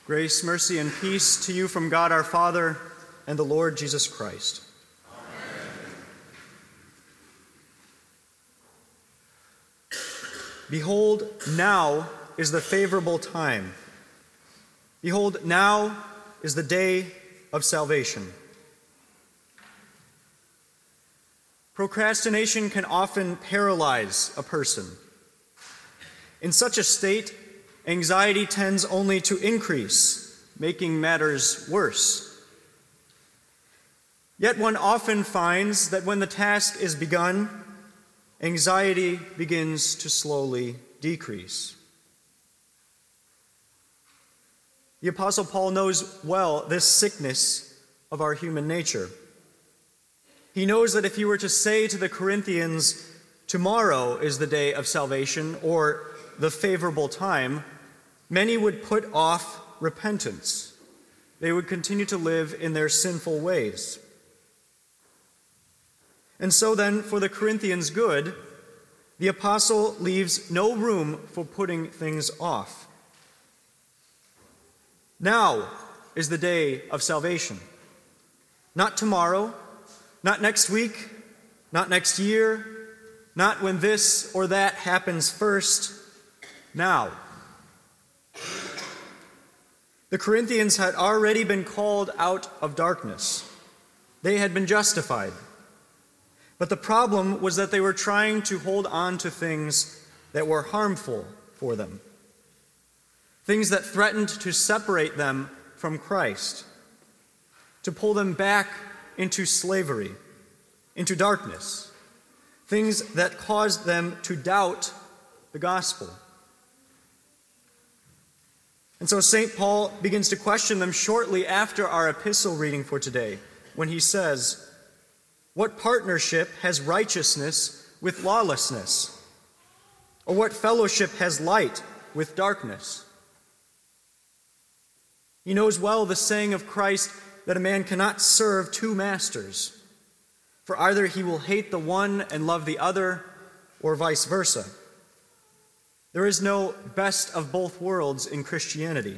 Grace, mercy, and peace to you from God our Father and the Lord Jesus Christ. Amen. Behold, now is the favorable time. Behold, now is the day of salvation. Procrastination can often paralyze a person. In such a state, anxiety tends only to increase, making matters worse. Yet one often finds that when the task is begun, anxiety begins to slowly decrease. The Apostle Paul knows well this sickness of our human nature. He knows that if he were to say to the Corinthians, "Tomorrow is the day of salvation," or "the favorable time," many would put off repentance. They would continue to live in their sinful ways. And so then, for the Corinthians' good, the apostle leaves no room for putting things off. Now is the day of salvation. Not tomorrow, not next week, not next year, not when this or that happens first. Now. The Corinthians had already been called out of darkness. They had been justified. But the problem was that they were trying to hold on to things that were harmful for them, things that threatened to separate them from Christ, to pull them back into slavery, into darkness, things that caused them to doubt the gospel. And so St. Paul begins to question them shortly after our epistle reading for today, when he says, "What partnership has righteousness with lawlessness? Or what fellowship has light with darkness?" He knows well the saying of Christ that a man cannot serve two masters, for either he will hate the one and love the other, or vice versa. There is no best of both worlds in Christianity.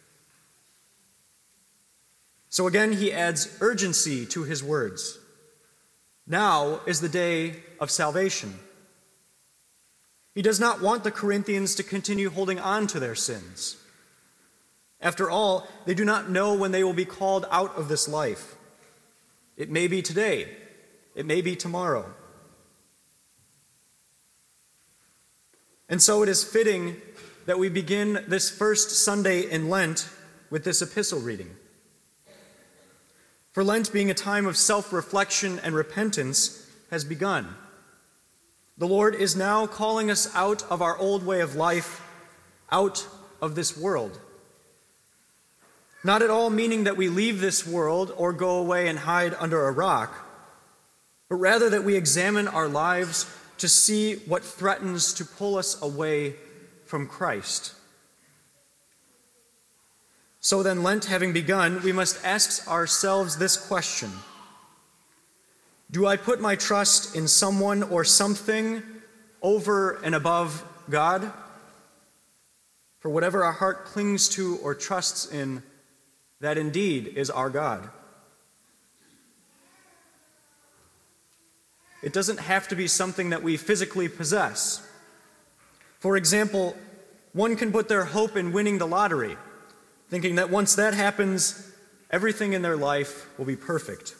So again, he adds urgency to his words. Now is the day of salvation. He does not want the Corinthians to continue holding on to their sins. After all, they do not know when they will be called out of this life. It may be today. It may be tomorrow. And so it is fitting that we begin this first Sunday in Lent with this epistle reading. For Lent, being a time of self-reflection and repentance, has begun. The Lord is now calling us out of our old way of life, out of this world. Not at all meaning that we leave this world or go away and hide under a rock, but rather that we examine our lives to see what threatens to pull us away from Christ. So then, Lent having begun, we must ask ourselves this question: do I put my trust in someone or something over and above God? For whatever our heart clings to or trusts in, that indeed is our God. It doesn't have to be something that we physically possess. For example, one can put their hope in winning the lottery, thinking that once that happens, everything in their life will be perfect.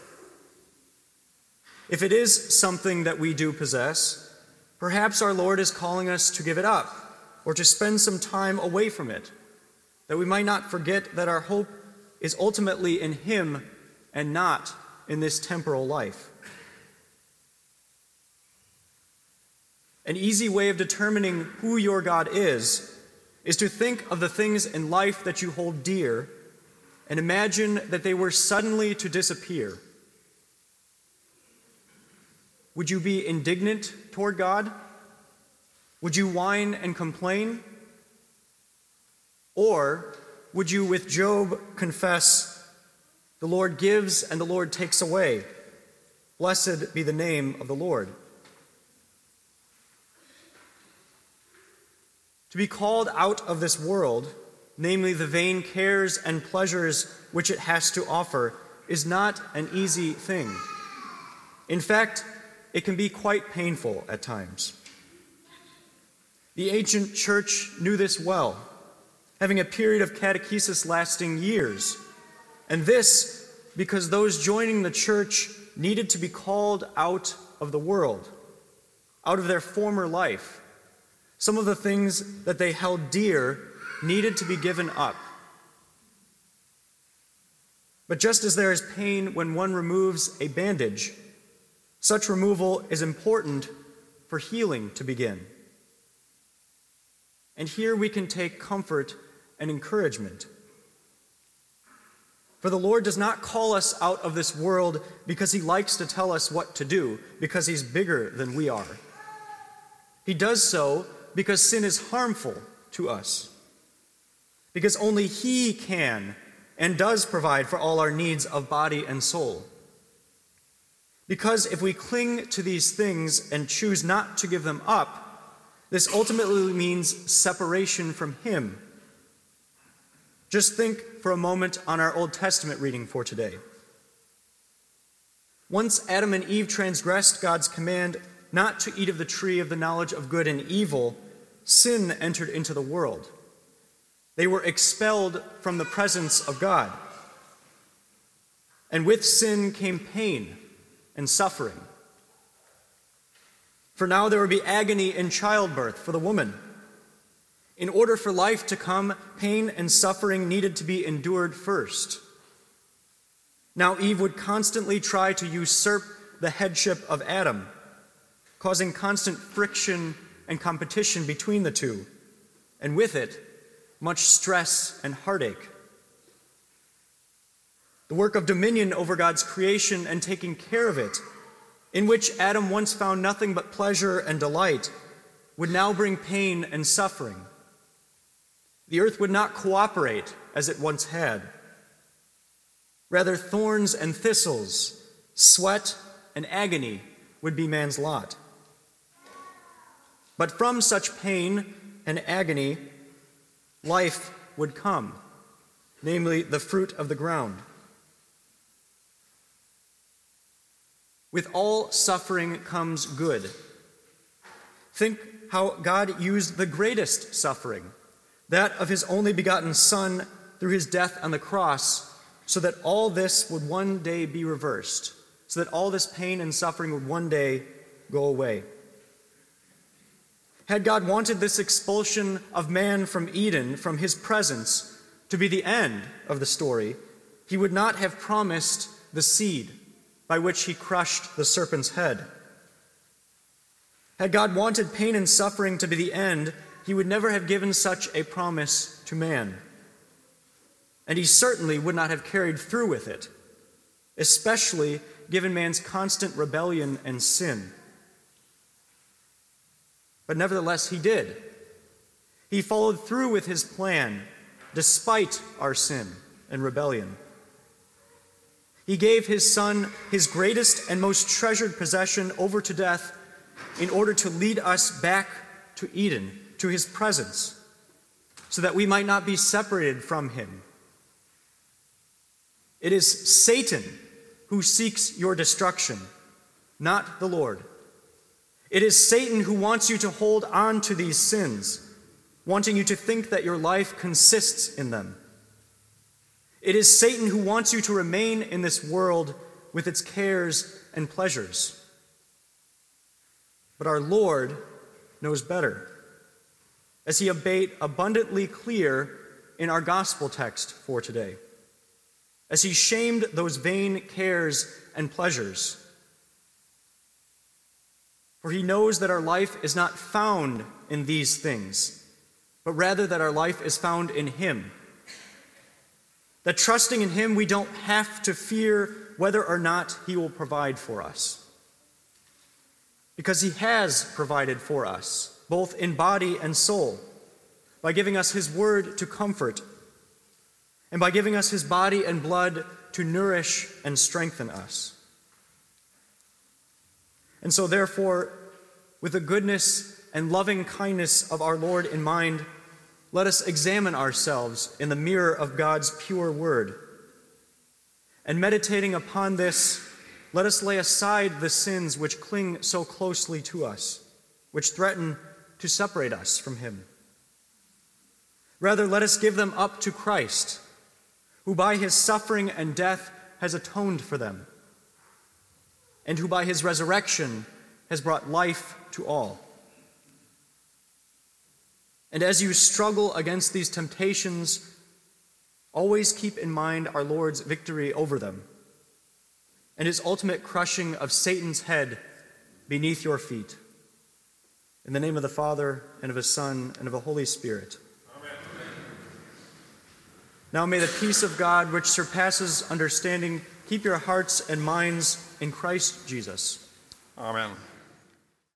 If it is something that we do possess, perhaps our Lord is calling us to give it up or to spend some time away from it, that we might not forget that our hope is ultimately in Him and not in this temporal life. An easy way of determining who your God is to think of the things in life that you hold dear and imagine that they were suddenly to disappear. Would you be indignant toward God? Would you whine and complain? Or would you, with Job, confess, "The Lord gives and the Lord takes away. Blessed be the name of the Lord"? To be called out of this world namely the vain cares and pleasures which it has to offer, is not an easy thing. In fact, it can be quite painful at times. The ancient church knew this well, having a period of catechesis lasting years, and this because those joining the church needed to be called out of the world, out of their former life. Some of the things that they held dear needed to be given up. But just as there is pain when one removes a bandage, such removal is important for healing to begin. And here we can take comfort and encouragement. For the Lord does not call us out of this world because he likes to tell us what to do, because he's bigger than we are. He does so because sin is harmful to us, because only he can and does provide for all our needs of body and soul. Because if we cling to these things and choose not to give them up, this ultimately means separation from him. Just think for a moment on our Old Testament reading for today. Once Adam and Eve transgressed God's command not to eat of the tree of the knowledge of good and evil, sin entered into the world. They were expelled from the presence of God. And with sin came pain and suffering. For now there would be agony in childbirth for the woman. In order for life to come, pain and suffering needed to be endured first. Now Eve would constantly try to usurp the headship of Adam, causing constant friction and competition between the two, and with it, much stress and heartache. The work of dominion over God's creation and taking care of it, in which Adam once found nothing but pleasure and delight, would now bring pain and suffering. The earth would not cooperate as it once had. Rather, thorns and thistles, sweat and agony would be man's lot. But from such pain and agony, life would come, namely the fruit of the ground. With all suffering comes good. Think how God used the greatest suffering, that of his only begotten Son, through his death on the cross, so that all this would one day be reversed, so that all this pain and suffering would one day go away. Had God wanted this expulsion of man from Eden, from his presence, to be the end of the story, he would not have promised the seed by which he crushed the serpent's head. Had God wanted pain and suffering to be the end, he would never have given such a promise to man. And he certainly would not have carried through with it, especially given man's constant rebellion and sin. But nevertheless, he did. He followed through with his plan, despite our sin and rebellion. He gave his Son, his greatest and most treasured possession, over to death in order to lead us back to Eden, to his presence, so that we might not be separated from him. It is Satan who seeks your destruction, not the Lord. It is Satan who wants you to hold on to these sins, wanting you to think that your life consists in them. It is Satan who wants you to remain in this world with its cares and pleasures. But our Lord knows better, as he made abundantly clear in our gospel text for today, as he shamed those vain cares and pleasures. For he knows that our life is not found in these things, but rather that our life is found in him. That trusting in him, we don't have to fear whether or not he will provide for us. Because he has provided for us, both in body and soul, by giving us his word to comfort, and by giving us his body and blood to nourish and strengthen us. And so therefore, with the goodness and loving kindness of our Lord in mind, let us examine ourselves in the mirror of God's pure word. And meditating upon this, let us lay aside the sins which cling so closely to us, which threaten to separate us from him. Rather, let us give them up to Christ, who by his suffering and death has atoned for them, and who by his resurrection has brought life to all. And as you struggle against these temptations, always keep in mind our Lord's victory over them and his ultimate crushing of Satan's head beneath your feet. In the name of the Father, and of his Son, and of the Holy Spirit. Amen. Now may the peace of God, which surpasses understanding, keep your hearts and minds in Christ Jesus. Amen.